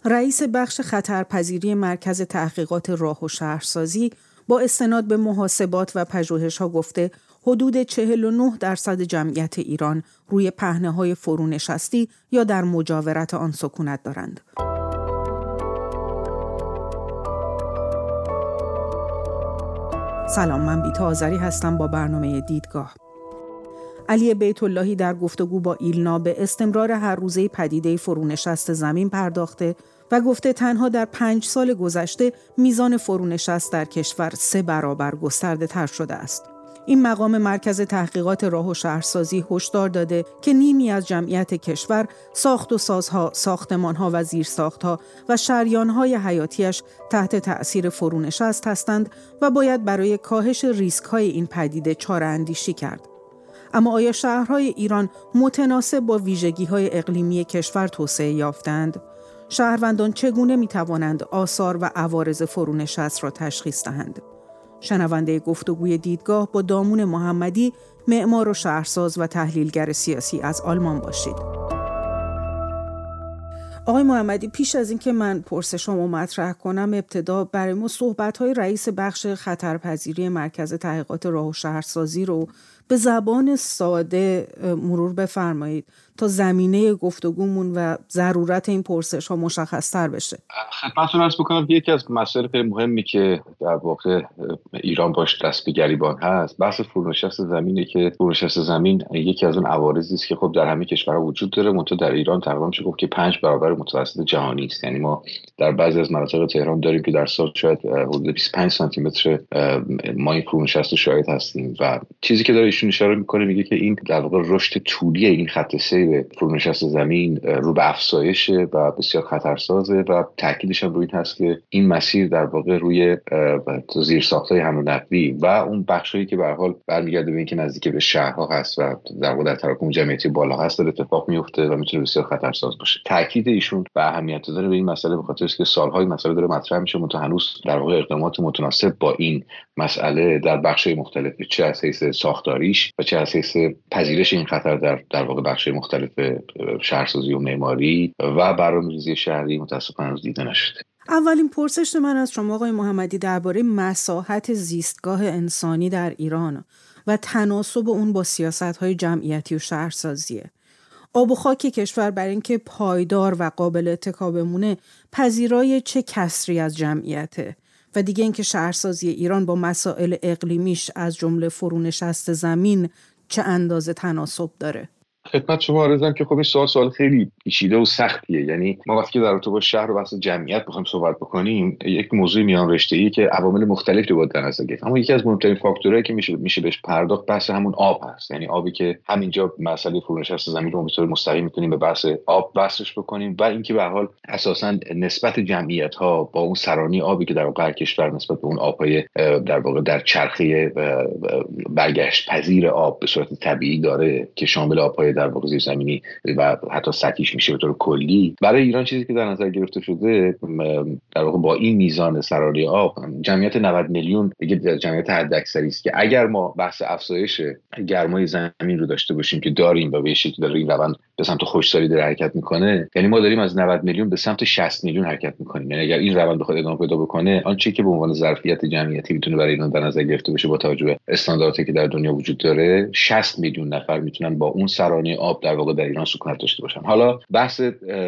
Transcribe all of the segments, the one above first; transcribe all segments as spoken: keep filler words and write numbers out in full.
رئیس بخش خطرپذیری مرکز تحقیقات راه و شهرسازی با استناد به محاسبات و پژوهش‌ها گفته حدود چهل و نه درصد جمعیت ایران روی پهنه‌های فرونشستی یا در مجاورت آن سکونت دارند. سلام، من بیتا آذری هستم با برنامه دیدگاه. علی بیت اللهی در گفتگو با ایلنا به استمرار هر روزه پدیده فرونشست زمین پرداخته و گفته تنها در پنج سال گذشته میزان فرونشست در کشور سه برابر گسترده تر شده است. این مقام مرکز تحقیقات راه و شهرسازی هشدار داده که نیمی از جمعیت کشور ساخت و سازها، ساختمانها و زیرساختها و شریانهای حیاتیش تحت تأثیر فرونشست هستند و باید برای کاهش ریسک‌های این پدیده چاره‌اندیشی کرد. اما آیا شهرهای ایران متناسب با ویژگی‌های اقلیمی کشور توسعه یافتند؟ شهروندان چگونه می‌توانند آثار و عوارض فرونشست را تشخیص دهند؟ شنونده گفتگوی دیدگاه با دامون محمدی، معمار و شهرساز و تحلیلگر سیاسی از آلمان باشید. آقای محمدی، پیش از اینکه من پرسشمو مطرح کنم، ابتدا برای ما صحبت‌های رئیس بخش خطرپذیری مرکز تحقیقات راه و شهرسازی رو به زبان ساده مرور بفرمایید تا زمینه گفتگومون و ضرورت این پرسش ها مشخص تر بشه. خدمتتون عرض بکنم یکی از مسائل خیلی مهمی که در واقع ایران باش دست به گریبان هست بحث فرونشست زمینه که فرونشست زمین یکی از اون عوارضی است که خب در همه کشورها وجود داره، منتها در ایران تقریبا میشه گفت که پنج برابر متوسط جهانی است. یعنی ما در بعضی از مناطق تهران داریم که در سال شاید حدود بیست و پنج سانتی متر ما این فرونشست رو شاهد هستیم و چیزی که داره ایشون اشاره میکنه میگه که این در واقع رشد طولی این خط سیر فرونشست زمین رو به افزایشه و بسیار خطرسازه و تاکیدش هم روی این هست که این مسیر در واقع روی زیرساخت‌های حمل و نقلی و اون بخشایی که به هر حال برمیگرده به اینکه نزدیک به شهرها هست و در واقع در تراکم جمعیتی بالا هست داره اتفاق میفته و میتونه بسیار خطرساز باشه. تاکید ایشون به اهمیت داره به این مسئله به خاطر است که سالهای مسئله داره مطرح میشه، منتها هنوز در واقع اقدامات متناسب با این مسئله در بخش‌های مختلف، چه از حیث ساختاریش و چه از حیث پذیرش این خطر در در واقع بخش‌های مختلف شهرسازی و معماری و برنامه‌ریزی شهری متأسفانه هنوز دیده نشده. اولین پرسش من از شما آقای محمدی درباره مساحت زیستگاه انسانی در ایران و تناسب اون با سیاست‌های جمعیتی و شهرسازیه. آب و خاک کشور برای اینکه پایدار و قابل اتکا بمونه پذیرای چه کسری از جمعیته و دیگه اینکه شهرسازی ایران با مسائل اقلیمیش از جمله فرونشست زمین چه اندازه تناسب داره؟ خدمت شما عرضم که خب این سوال سوال خیلی پیچیده و سختیه. یعنی ما وقتی که در رابطه با شهر و بحث جمعیت بخوایم صحبت بکنیم یک موضوع میان رشته‌ای که عوامل مختلفی رو باید در نظر گرفت، اما یکی از مهمترین فاکتورهایی که میشه میشه بهش پرداخت بحث همون آب هست. یعنی آبی که همینجا مسئله فرونشست زمین رو به طور مستقیم میتونیم به بحث آب وصلش بکنیم و اینکه به هر حال اساساً نسبت جمعیت‌ها با اون سرانی آبی که در واقع کشور نسبت به اون آب‌های در واقع در چرخه برگشت پذیر آب به صورت طبیعی داره که شامل آب‌های در واقع زیرزمینی و حتی سطحیش میشه به طور کلی. برای ایران چیزی که در نظر گرفته شده در واقع با این میزان سراری آب جمعیت نود میلیون دیگه جمعیت حداکثری است که اگر ما بحث افزایش گرمای زمین رو داشته باشیم که داریم و به شکلی داره این روند به سمت خشکسالی داره حرکت میکنه، یعنی ما داریم از نود میلیون به سمت شصت میلیون حرکت میکنیم. یعنی اگر این روند بخواد ادامه پیدا بکنه آنچه که به عنوان ظرفیت جمعیتی میتونه برای ایران در نظر گرفته بشه با توجه به استانداردی که در دنیا وجود داره، شصت میلیون نفر میتونن با اون سرانی آب در واقع در ایران سکونت داشته باشن. حالا بحث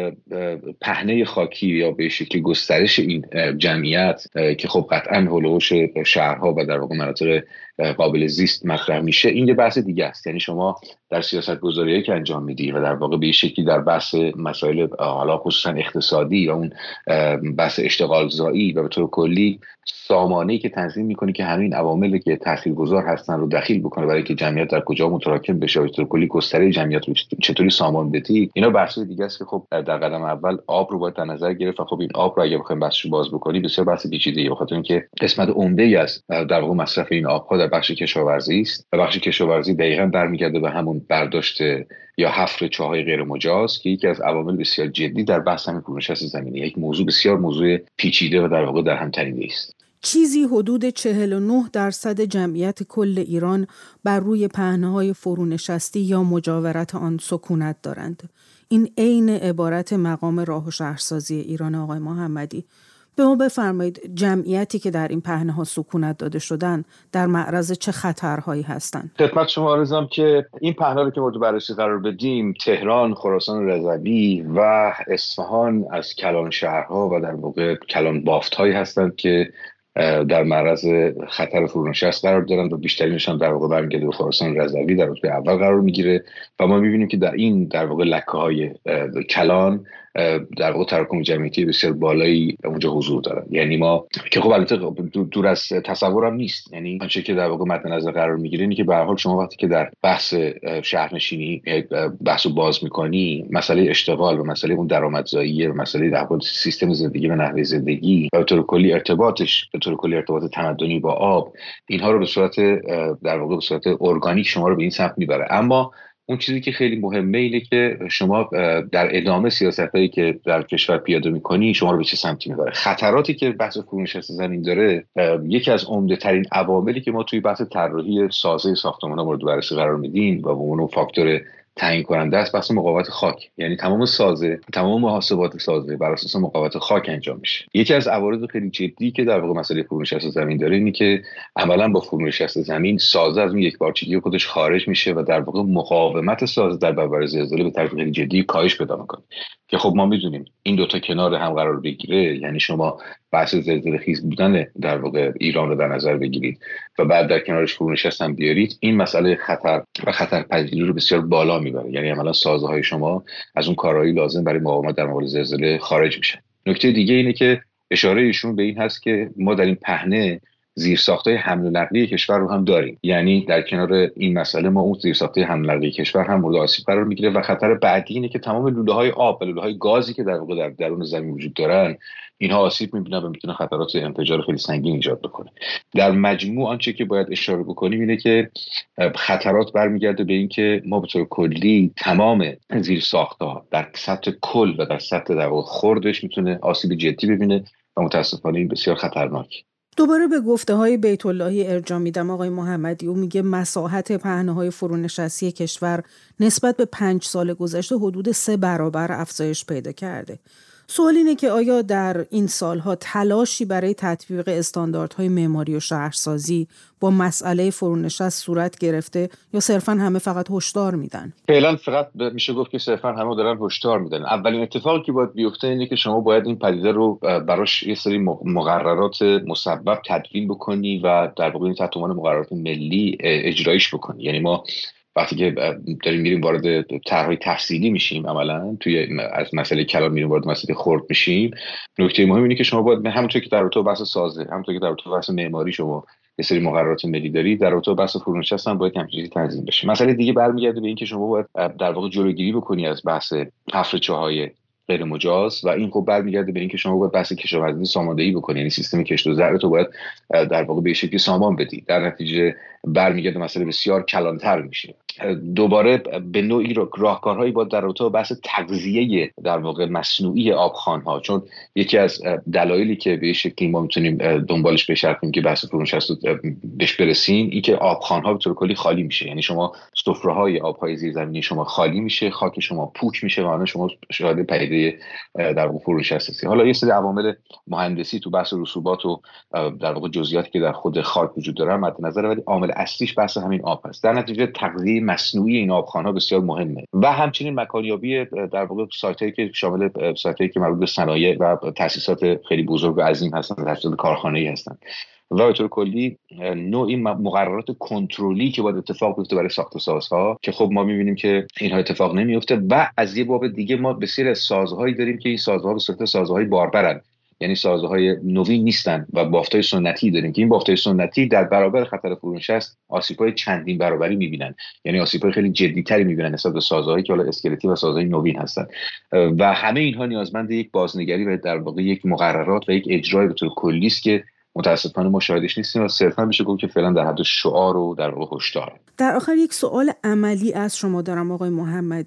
پهنه خاکی یا به شکلی گسترش این جمعیت که خب قطعاً هولوش شهرها و در واقع مناطق قابل زیست مطرح میشه، این یه بحث دیگه است. یعنی شما در سیاست گذاریایی که انجام میدی و در واقع به شکلی در بحث مسائل حالا خصوصا اقتصادی یا اون بحث اشتغال زایی و به طور کلی سامانه‌ای که تنظیم میکنه که همین عواملی که تاثیرگذار هستن رو دخیل بکنه برای که جمعیت در کجا متراکم بشه و به طور کلی گستره جمعیت رو چطوری سامان بدی، اینا بحث دیگه است که خب در قدم اول آب رو باید در نظر گرفت. خب این آب رو اگه بخوایم بحثش رو باز بکنیم بسیار بحث پیچیده‌ایه، بخاطر اینکه قسمت عمده‌ای از در واقع مصرف این آب‌ها در بخش کشاورزی است و بخش کشاورزی دقیقاً برمیگرده به همون برداشت یا حفر چاهای غیر مجاز که یکی از عوامل بسیار جدی در بحث همین فرونشست زمینی، یک موضوع بسیار موضوع پیچیده و در واقع در هم تنیده است. چیزی حدود چهل و نه درصد جمعیت کل ایران بر روی پهنه‌های فرونشستی یا مجاورت آن سکونت دارند. این عین عبارت مقام راه و شهرسازی ایران آقای محمدی. به ما بفرمایید جمعیتی که در این پهنه‌ها سکونت داده شدن در معرض چه خطرهایی هستند؟ خدمت شما عرضم که این پهنه‌ها رو که مورد بررسی قرار بدیم، تهران، خراسان رضوی و اصفهان از کلان شهرها و در واقع کلان بافت‌هایی هستند که در معرض خطر فرونشست قرار دارند و بیشترینش هم در واقع برمیگرده به خراسان رضوی در رتبه اول قرار میگیره و ما میبینیم که در این در واقع لکه‌های کلان در واقع تراکم جمعیتی بسیار بالایی اونجا حضور داره. یعنی ما که خب البته دور از تصورم نیست، یعنی آنچه که در واقع مد نظر قرار میگیره اینه که به هر حال شما وقتی که در بحث شهرنشینی بحثو باز میکنی، مسئله اشتغال و مسئله اون درآمدزایی و مسئله در واقع سیستم زندگی و نحوه زندگی و به طور کلی ارتباطش به طور کلی ارتباط تمدنی با آب، اینها رو به صورت در واقع به صورت ارگانیک شما رو به این سمت میبره. اما اون چیزی که خیلی مهمه اینه که شما در ادامه سیاستایی که در کشور پیاده میکنی شما رو به چه سمتی میبره. خطراتی که بحث فرونشست زمین داره، یکی از عمده ترین عواملی که ما توی بحث طراحی سازه ساختمان‌ها مورد بررسی قرار میدیم و به اون فاکتور تعیین کننده است بحث مقاومت خاک. یعنی تمام سازه تمام محاسبات سازه بر اساس مقاومت خاک انجام میشه. یکی از عوارض خیلی جدی که در واقع مسئله فرونشست زمین داره اینه که عملا با فرونشست زمین سازه از اون یکپارچگی خودش خارج میشه و در واقع مقاومت سازه در برابر زلزله به طرز خیلی جدی کاهش پیدا میکنه که خب ما میدونیم این دوتا کنار هم قرار بگیره، یعنی شما بحث زلزله خیز بودن در واقع ایران رو در نظر بگیرید و بعد در کنارش فرونشست هم بیارید، این مسئله خطر و خطرپذیری رو بسیار بالا میبره. یعنی عملا سازه های شما از اون کارهایی لازم برای مقاومت در مقابل زلزله خارج میشن. نکته دیگه اینه که اشاره ایشون به این هست که ما در این پهنه زیرساخت‌های حمل و نقلیه کشور رو هم داریم. یعنی در کنار این مسئله ما اون زیرساخت‌های حمل و نقلیه کشور هم مورد آسیب قرار میگیره و خطر بعدی اینه که تمام لوله‌های آب و لوله‌های گازی که در واقع در درون زمین وجود دارن اینها آسیب می‌بینن و میتونه خطرات انفجار خیلی سنگین ایجاد بکنه. در مجموع آنچه که باید اشاره بکنیم اینه که خطرات برمیگرده به این که ما به طور کلی تمام زیرساخت‌ها در سطح کل و در سطح در واقع خردش میتونه آسیب جدی ببینه و متأسفانه این بسیار خطرناکه. دوباره به گفته های بیت اللهی ارجاع میدم آقای محمدی. او میگه مساحت پهنه‌های فرونشستی کشور نسبت به پنج سال گذشته حدود سه برابر افزایش پیدا کرده. سوال اینه که آیا در این سالها تلاشی برای تطبیق استانداردهای معماری و شهرسازی با مسئله فرونشست صورت گرفته یا صرفاً همه فقط هشدار میدن؟ فعلا فقط میشه گفت که صرفاً همه دارن هشدار میدن. اولین اتفاقی که باید بیفته اینه که شما باید این پدیده رو براش یه سری مقررات مسبب تدوین بکنی و در واقع تحت عنوان مقررات ملی اجرایش بکنی. یعنی ما وقتی که داریم میریم وارد طرح‌های تفصیلی میشیم، عملاً توی از مسئله کلان میریم وارد مسئله خرد میشیم، نکته مهم اینه که شما باید همونطور که در رابطه با بحث سازه، همونطور که در رابطه با بحث معماری شما یه سری مقررات ملی دارید، در رابطه با بحث فرونشست هم باید همین چیزی تنظیم بشه. مسئله دیگه برمیگرده به این که شما باید در واقع جلوگیری بکنی از بحث حفر چاهای غیر مجاز و این خب برمیگرده به این که شما باید بحث کشاورزی ساماندهی بکنی، یعنی سیستم کشت و زرع تو باید در واقع به شکلی سامان بدی. در نتیجه برمیگرده مسئله بسیار کلانتر میشه. دوباره به نوعی راهکارهایی باید در رابطه با بحث تغذیه در واقع مصنوعی آبخوان‌ها، چون یکی از دلایلی که به شکلی ما میتونیم دنبالش بچرخیم که بحث فرونشست بهش برسیم این که آبخوان‌ها به طور کلی خالی میشه. یعنی شما سفره‌های آب‌های زیرزمینی شما خالی میشه، خاک شما پوک میشه و شما شاهد پدیده در واقع فرونشست هستی. حالا یه سری عوامل مهندسی تو بحث رسوبات و در واقع جزئیاتی که در خود خاک وجود داره مد نظر، ولی عامل اصلیش بحث همین آب هست. در نتیجه تغذیه مصنوعی این آبخوان‌ها بسیار مهمه و همچنین مکانیابی در واقع سایتایی که شامل سایتایی که مربوط به صنایع و تأسیسات خیلی بزرگ و عظیم هستن، تأسیسات کارخانه‌ای هستن و به طور کلی نوعی مقررات کنترلی که باید اتفاق بیفته برای ساخت و سازها که خب ما می‌بینیم که اینها اتفاق نمیفته. و از یه باب دیگه ما بسیار از سازهایی داریم که این سازها به صورت سازهای باربرن، یعنی سازهای نوین نیستن و بافتای سنتی داریم که این بافتای سنتی در برابر خطر فرونشست آسیب‌های چندین برابری می‌بینن، یعنی آسیب‌های خیلی جدی‌تری می‌بینن نسبت به سازهایی که حالا اسکلتی و سازهای نوین هستن و همه اینها نیازمند یک بازنگری و در واقع یک مقررات و یک اجرای به طور کلی است که متاسفانه ما شاهدش نیستیم و صرفا میشه گفت که فعلا در حد شعار و در واقع هشدار. در آخر یک سوال عملی از شما دارم آقای محمدی.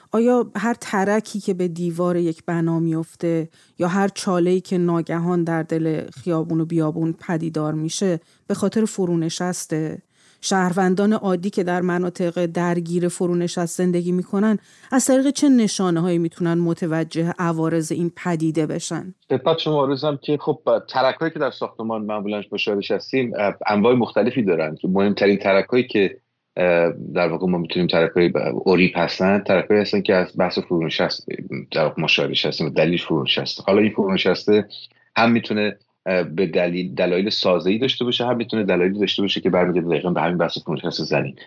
آیا هر ترکی که به دیوار یک بنا میفته یا هر چاله‌ای که ناگهان در دل خیابون و بیابون پدیدار میشه به خاطر فرونشسته؟ شهروندان عادی که در مناطق درگیر فرونشست زندگی میکنن از طریق چه نشانه‌هایی میتونن متوجه عوارض این پدیده بشن؟ خدمت شما عرضم که خب ترک‌هایی که در ساختمان معمولاً مشاهدش هستیم انواع مختلفی دارن که مهمترین ترک‌هایی که در واقع ما میتونیم ترک‌های اوریب هستن، ترک‌هایی هستن که از بحث فرونشست در واقع مشاهدش هستیم و دلیل فرونشسته. حالا این فرونشسته هم میتونه به دلیل دلایل سازه‌ای داشته باشه، هم میتونه دلایلی داشته باشه که برمیگرده دقیقاً به همین بحث فرونشست زمین.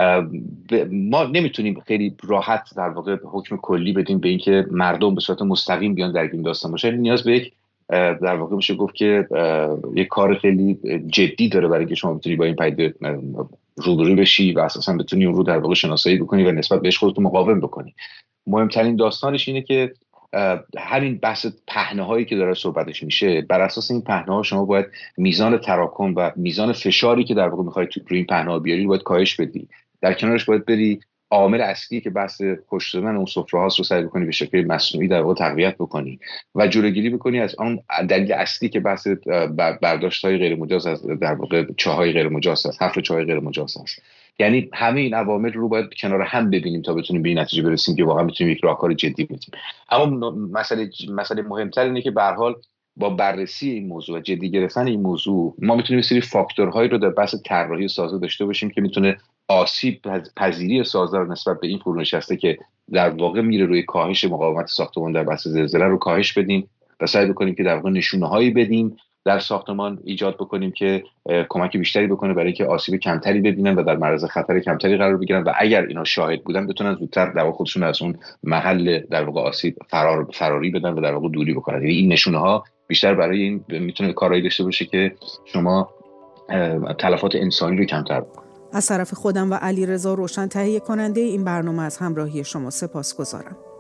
ما نمیتونیم خیلی راحت در واقع حکم کلی بدیم به اینکه مردم به صورت مستقیم بیان درگیر این داستان باشه. نیاز به یک در واقع میشه گفت که یک کار خیلی جدی داره برای اینکه شما بتونی با این پدیده روبرو بشی و اساسا بتونی اون رو در واقع شناسایی بکنی و نسبت بهش خودت مقاوم بکنی. مهمترین داستانش اینه که همین بحث پهنه‌هایی که داره صحبتش میشه، بر اساس این پهنه‌ها شما باید میزان تراکم و میزان فشاری که در واقع می‌خواید روی این پهنه‌ها بیاری باید کاهش بدی. در کنارش باید بری عامل اصلی که بحث خشک شدن اون سفره‌هاست رو سعی بکنی به شکل مصنوعی در واقع تقویت بکنی و جلوگیری بکنی از آن دلیل اصلی که بحث برداشت‌های غیر مجاز از در واقع چاهای غیر مجاز است، حفر چاهای غیر مجاز است. یعنی همه این عوامل رو باید کنار هم ببینیم تا بتونیم به این نتیجه برسیم که واقعا میتونیم یک راهکار جدی بدیم. اما مسئله مسئله مهمتر اینه که به هر حال با بررسی این موضوع و جدی گرفتن این موضوع ما میتونیم یه سری فاکتورهایی رو در بحث طراحی سازه داشته باشیم که میتونه آسیب پذیری سازه رو نسبت به این فرونشسته که در واقع میره روی کاهش مقاومت ساختمان در بحث زلزله رو کاهش بدیم و سعی بکنیم که در واقع نشونه‌هایی بدیم در ساختمان ایجاد بکنیم که کمک بیشتری بکنه برای اینکه آسیب کمتری ببینن و در معرض خطر کمتری قرار بگیرن و اگر اینا شاهد بودن بتونن زودتر در واقع خودشون از اون محل در واقع آسیب فرار فراری بدن و در واقع دوری بکنن. یعنی این نشونه‌ها بیشتر برای این میتونه کارایی داشته باشه که شما تلفات انسانی رو کمتر بکنید. از طرف خودم و علیرضا روشن تهیه کننده این برنامه از همراهی شما سپاسگزارم.